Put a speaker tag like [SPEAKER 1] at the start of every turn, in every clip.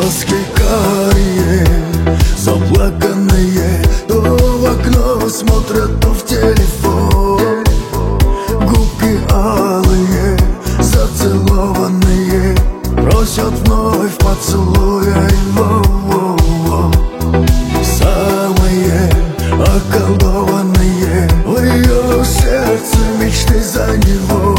[SPEAKER 1] Глазки карие, заплаканные, то в окно смотрят, то в телефон. Губки алые, зацелованные, просят вновь поцелуя его. Самые околдованные, в ее сердце мечты за него.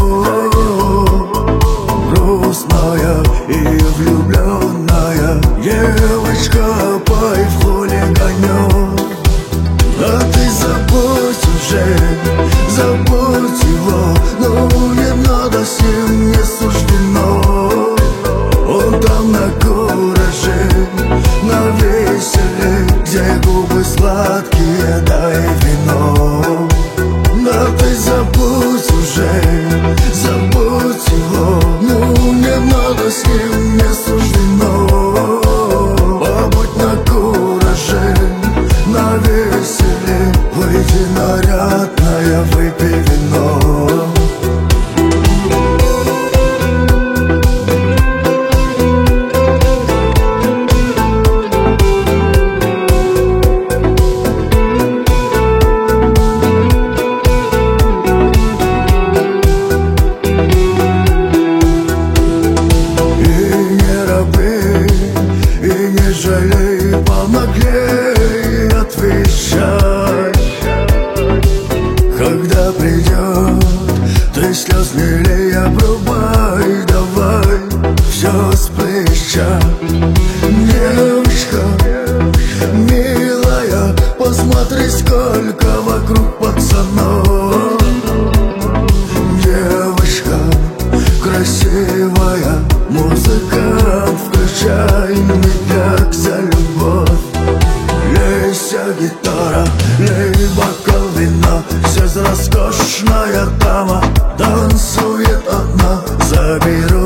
[SPEAKER 1] Грустная и влюбленная девочка, пой в хулиганёт. Да ты забудь уже, забудь его, но не надо, с ним не суждено. Он там на кураже, на веселе, где губы сладкие, да и вино. Да ты забудь уже, забудь его, ну не надо, с ним не суждено. Побудь на кураже, на веселе, выйди нарядная, выпей вино. Жалей, помоглей, отвечай. Когда придет, ты слез не лей, обрубай, давай все с плеча. Девочка, милая, посмотри, сколько вокруг пацанов. Девочка красивая, музыкант, включай медляк за любовь. Лейся, гитара, лей бокал вина, здесь роскошная дама танцует одна. Заберу